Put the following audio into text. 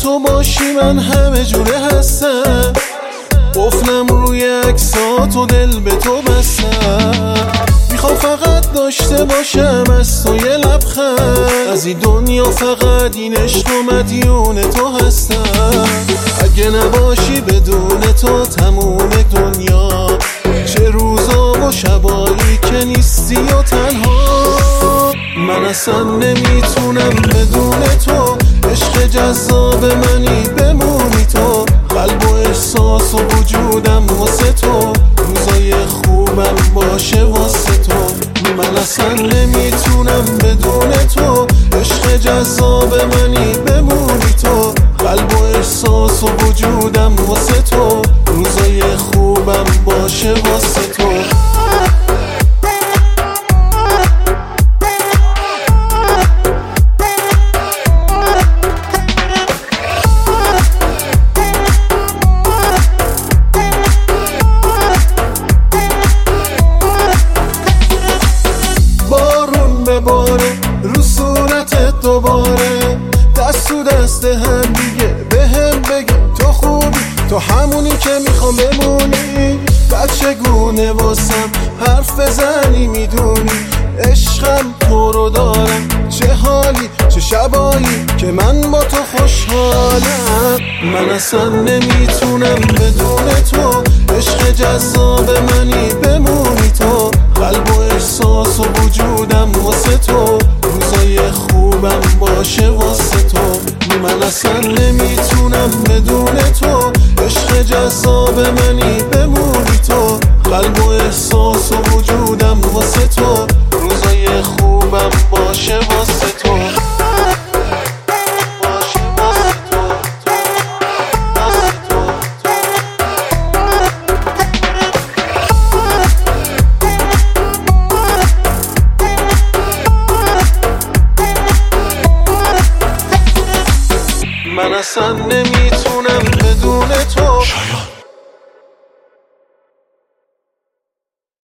تو باشی من همه جوره هستم، قفلم روی عکسات و دل به تو بستم. میخوام فقط داشته باشم از تو یه لبخند، از این دنیا فقط این عشق و مدیون تو هستم. اگه نباشی بدون تو تموم دنیا، چه روزا و شبایی که نیستی و تنها. من اصلا نمیتونم بدون تو، عشق جذاب منی بمونی تو، قلب و احساس و وجودم واسه تو، روزای خوبم باشه واسه تو. من اصلا نمیتونم بدون تو، عشق جذاب منی بمونی تو، قلب و احساس و وجودم واسه تو، روزای خوبم باشه واسه تو. باره رو صورتت دوباره، دست تو دست هم دیگه به هم بگیم تو خوبی، تو همونی که میخوام بمونی. بعد چگونه واسم حرف بزنی میدونی، عشقم تو رو دارم، چه حالی چه شبایی که من با تو خوشحالم. من اصلا نمیتونم بدون تو، عشق جذاب منی بمونی تو، قلب و احساس و وجودم واسه تو، روزای خوبم باشه واسه تو. من اصلا نمیتونم بدون تو، عشق جذاب منی بمونی تو، قلب و احساس و وجودم واسه تو، روزای خوبم باشه واسه تو. من اصلا نمیتونم بدون تو.